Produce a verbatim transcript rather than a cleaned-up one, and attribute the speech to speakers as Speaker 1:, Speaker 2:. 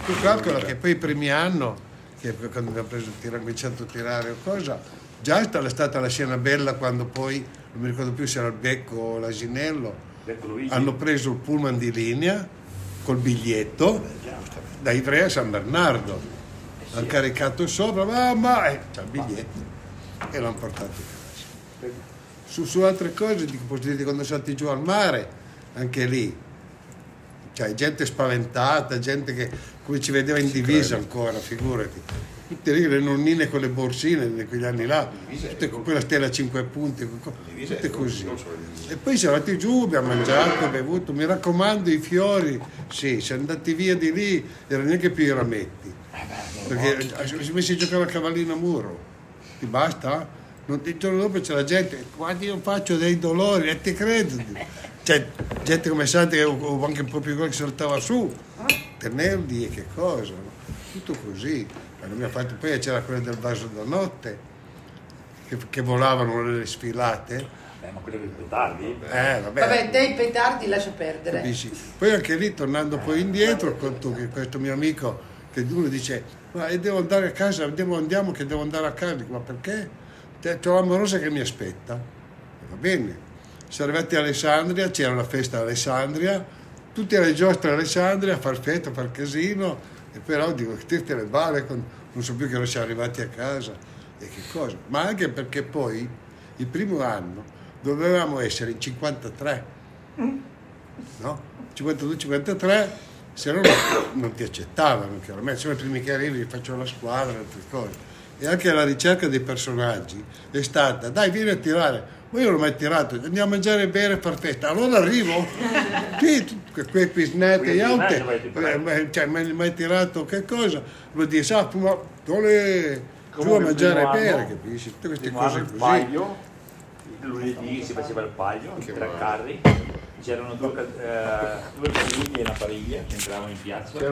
Speaker 1: Tu calcola che poi i primi anni, che quando abbiamo preso il tirare, cominciato a tirare o cosa, già è stata la scena bella quando poi, non mi ricordo più se era il Becco o l'Asinello, hanno preso il pullman di linea col biglietto da Ivrea a San Bernardo, hanno caricato sopra, mamma, e c'è il biglietto e l'hanno portato a casa. Su, su altre cose, dico, posso dire, quando siamo andati giù al mare, anche lì, cioè gente spaventata, gente che come ci vedeva in divisa ancora, figurati. Tutte lì le nonnine con le borsine di quegli anni là, tutte con quella stella a cinque punti, tutte così. E poi siamo andati giù, abbiamo mangiato, bevuto, mi raccomando i fiori, sì, siamo andati via di lì, erano neanche più i rametti, perché si messi a giocare a cavallino a muro, ti basta? Non, il giorno dopo c'è la gente, guarda io faccio dei dolori, e ti credo, cioè gente come Santi o anche un po' più che saltava su, tenerli e che cosa, no? Tutto così. Fatto, poi c'era quella del vaso da notte che, che volavano nelle sfilate.
Speaker 2: Beh, ma quello dei petardi?
Speaker 1: Eh, vabbè.
Speaker 3: Vabbè, te i petardi lascia perdere.
Speaker 1: Capisci? Poi anche lì, tornando poi indietro, conto che questo mio amico, che uno dice, ma devo andare a casa, devo, andiamo che devo andare a casa. Dico, ma perché? C'è l'amorosa che mi aspetta. Va bene. Siamo arrivati a Alessandria, c'era la festa a Alessandria, tutti alle giostre a Alessandria a far festa, a far casino. E però dico, tirate le balle, non so più che non siamo arrivati a casa e che cosa. Ma anche perché poi, il primo anno, dovevamo essere in cinquantatré, no? cinquantadue cinquantatré, se no non ti accettavano, chiaramente. Sono i primi che arrivi, faccio la squadra, altre cose. E anche la ricerca dei personaggi è stata, dai, vieni a tirare. Ma io non l'ho mai tirato, andiamo a mangiare e bere e far festa. Allora arrivo, sì, quei pisnetti, aute, cioè, mai, mai tirato che cosa? Lo dice, sa, ma dove giù a mangiare e bere, capisci? Tutte queste cose
Speaker 2: il
Speaker 1: così.
Speaker 2: Paglio, il lunedì si faceva il paglio, i tre carri, c'erano due, eh, due famiglie e una pariglia che entravano in piazza.